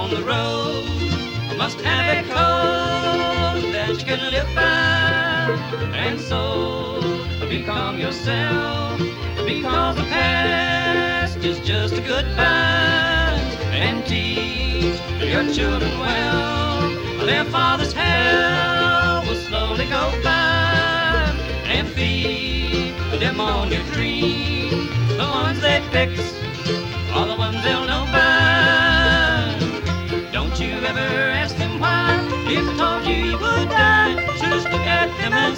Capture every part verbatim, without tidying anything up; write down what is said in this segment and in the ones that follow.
on the road. You must have a code that you can live by. And so become yourself, because the past is just a goodbye. And teach your children well, their father's hell will slowly go by. And feed them on your dreams, the ones they fix are the ones they'll know by. Don't you ever ask them why, if I told you you would die. Just look at them and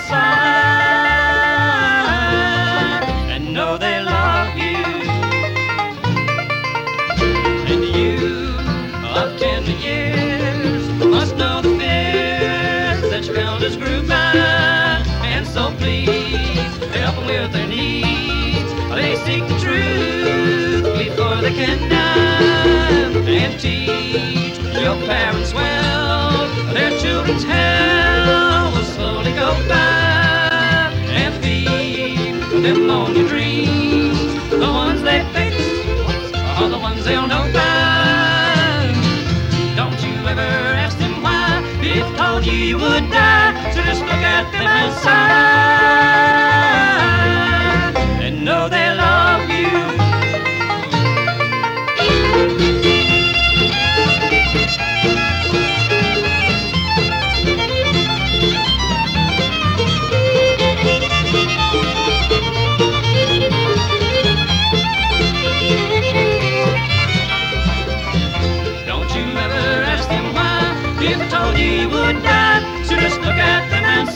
sigh, and know they love you. And you, of tender years, must know the fears that your elders grew by. And so please, help them with their needs. They seek the truth before they can die. And teach your parents well, their children's hell will slowly go by. And feed them on your dreams, the ones they fix are the ones they'll know by. Don't you ever ask them why, if I told you you would die. So just look at them and sigh, and know they love you. Don't you ever ask them why, if I told you you would die. So just look at them and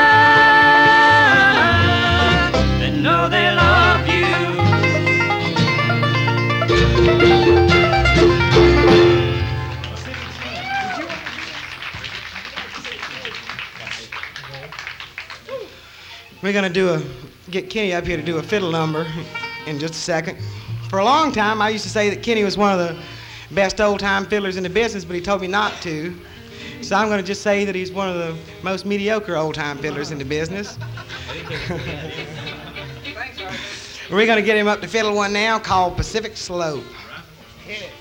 sigh, and know they love you. We're gonna do a get Kenny up here to do a fiddle number in just a second. For a long time, I used to say that Kenny was one of the best old-time fiddlers in the business, but he told me not to. So I'm gonna just say that he's one of the most mediocre old-time fiddlers in the business. We're gonna get him up to fiddle one now called Pacific Slope. Hit it.